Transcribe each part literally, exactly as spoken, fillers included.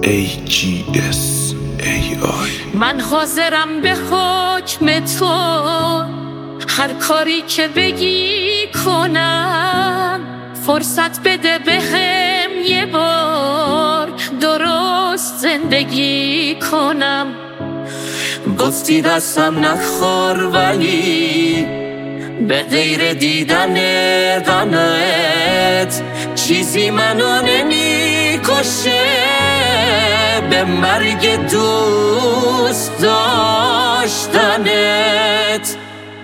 ای جی اس ای آی. من حاضرم به حکم تو هر کاری که بگی کنم. فرصت بده بهم یه بار درست زندگی کنم. گفتی دستم نخور ولی به غیر دیدن غمت چیزی منو نمیکشه به مرگ دوست داشتنت.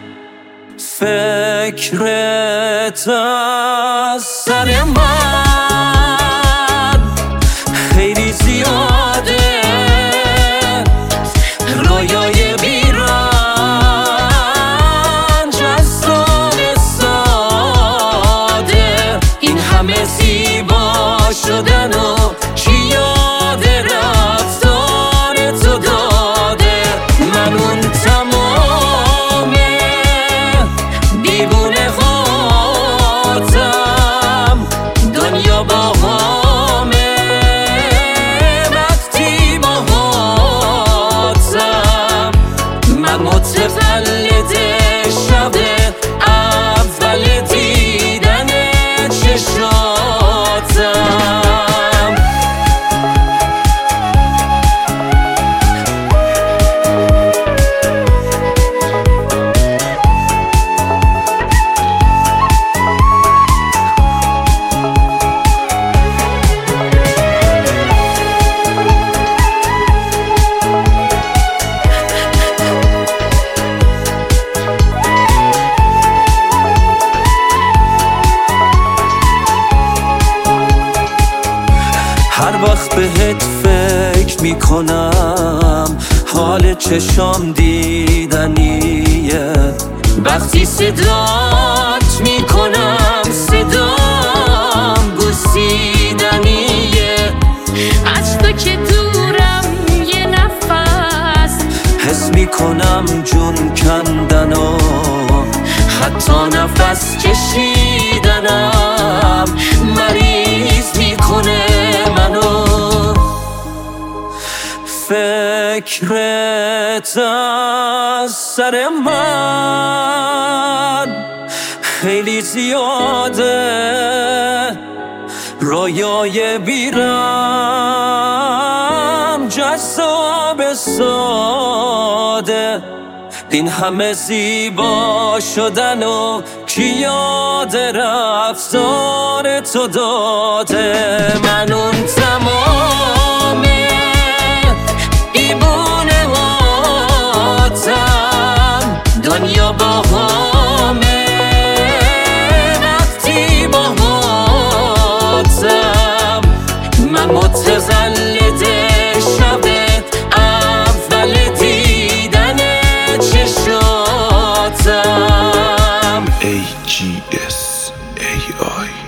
فکرت از سر من خیلی زیاده، رویای بیرنج از دام ساده. این همه زیبا شدن و کی یاد رفتار تو داده؟ من اون تمام دیوونه هاتم، دنیا با همه وقتی با هاتم. من متولد شب اول دیدن چشاتم. هر وقت بهت فکر میکنم حال چشام دیدنیه. وقتی صدات میکنم صدام بوسیدنیه. از تو که دورم یه نفس حس میکنم جون کندن و حتی نفس کشیدنم مریض میکنه منو. فکرت از سر من خیلی زیاده، رویای بیرم جذاب ساده. این همه زیبا شدن و کی یاد رفتار تو داده؟ من اون تمام دیوونه هاتم، دنیا با همه وقتی با هاتم. من متولد شب اول دیدن چشاتم. ای جی اس ای آی.